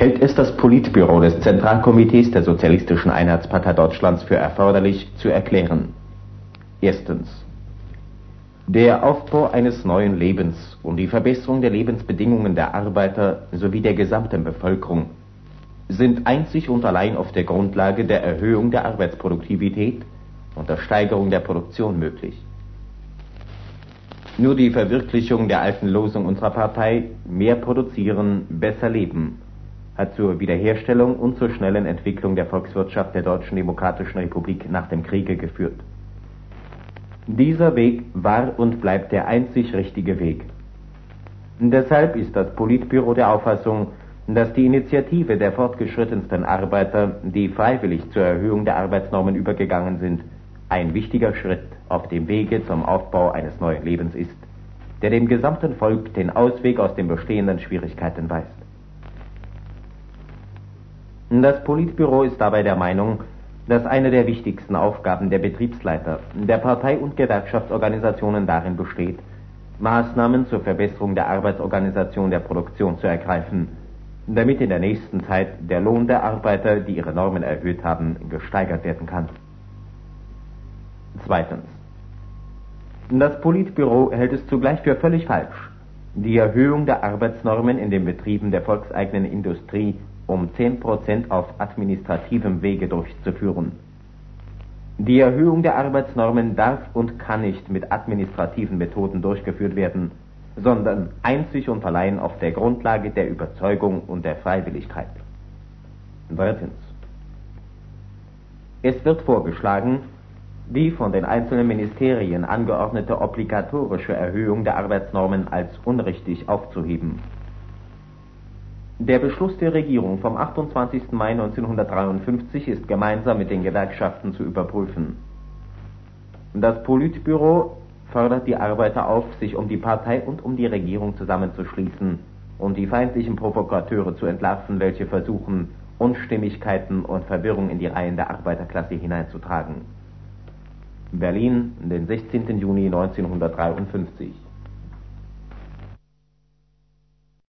hält es das Politbüro des Zentralkomitees der Sozialistischen Einheitspartei Deutschlands für erforderlich zu erklären. Erstens. Der Aufbau eines neuen Lebens und die Verbesserung der Lebensbedingungen der Arbeiter sowie der gesamten Bevölkerung sind einzig und allein auf der Grundlage der Erhöhung der Arbeitsproduktivität und der Steigerung der Produktion möglich. Nur die Verwirklichung der alten Losung unserer Partei, mehr produzieren, besser leben, hat zur Wiederherstellung und zur schnellen Entwicklung der Volkswirtschaft der Deutschen Demokratischen Republik nach dem Kriege geführt. Dieser Weg war und bleibt der einzig richtige Weg. Deshalb ist das Politbüro der Auffassung, dass die Initiative der fortgeschrittensten Arbeiter, die freiwillig zur Erhöhung der Arbeitsnormen übergegangen sind, ein wichtiger Schritt auf dem Wege zum Aufbau eines neuen Lebens ist, der dem gesamten Volk den Ausweg aus den bestehenden Schwierigkeiten weist. Das Politbüro ist dabei der Meinung, dass eine der wichtigsten Aufgaben der Betriebsleiter, der Partei- und Gewerkschaftsorganisationen darin besteht, Maßnahmen zur Verbesserung der Arbeitsorganisation der Produktion zu ergreifen, damit in der nächsten Zeit der Lohn der Arbeiter, die ihre Normen erhöht haben, gesteigert werden kann. Zweitens. Das Politbüro hält es zugleich für völlig falsch, die Erhöhung der Arbeitsnormen in den Betrieben der volkseigenen Industrie um 10% auf administrativem Wege durchzuführen. Die Erhöhung der Arbeitsnormen darf und kann nicht mit administrativen Methoden durchgeführt werden, sondern einzig und allein auf der Grundlage der Überzeugung und der Freiwilligkeit. Drittens. Es wird vorgeschlagen, die von den einzelnen Ministerien angeordnete obligatorische Erhöhung der Arbeitsnormen als unrichtig aufzuheben. Der Beschluss der Regierung vom 28. Mai 1953 ist gemeinsam mit den Gewerkschaften zu überprüfen. Das Politbüro fordert die Arbeiter auf, sich um die Partei und um die Regierung zusammenzuschließen und die feindlichen Provokateure zu entlarven, welche versuchen, Unstimmigkeiten und Verwirrung in die Reihen der Arbeiterklasse hineinzutragen. Berlin, den 16. Juni 1953.